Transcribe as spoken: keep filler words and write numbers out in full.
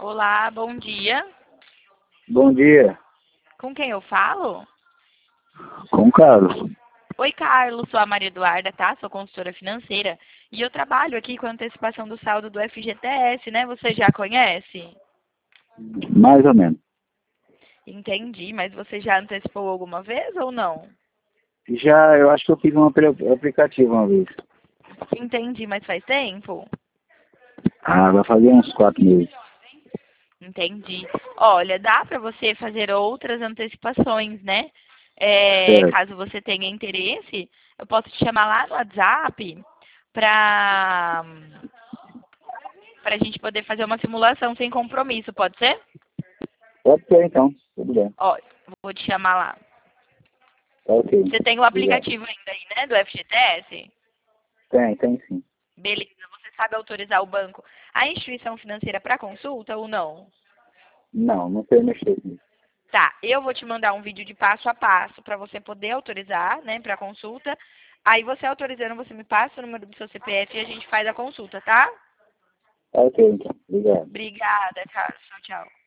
Olá, bom dia. Bom dia, Com quem eu falo? com o Carlos. Oi, Carlos, sou a Maria Eduarda, tá? Sou consultora financeira e eu trabalho aqui com a antecipação do saldo do F G T S, né? Você já conhece? Mais ou menos. Entendi, mas você já antecipou alguma vez ou não? Já, eu acho que eu fiz um apli- aplicativo uma vez. Entendi, mas faz tempo? Ah, vai fazer uns quatro meses. Entendi. Olha, dá para você fazer outras antecipações, né? É, Certo. caso você tenha interesse, eu posso te chamar lá no WhatsApp para para a gente poder fazer uma simulação sem compromisso, pode ser? Pode ser então, tudo bem. Ó, vou te chamar lá. Tá ok. Você tem o Obrigado. aplicativo ainda aí, né, do F G T S? Tem, tem sim. Beleza. Você sabe autorizar o banco, a instituição financeira para consulta ou não? Não, não sei mexer nisso. Tá, eu vou te mandar um vídeo de passo a passo para você poder autorizar, né, para consulta. Aí você autorizando, você me passa o número do seu C P F e a gente faz a consulta, tá? Tá ok então, obrigado. Obrigada, Carlos. Tchau, tchau.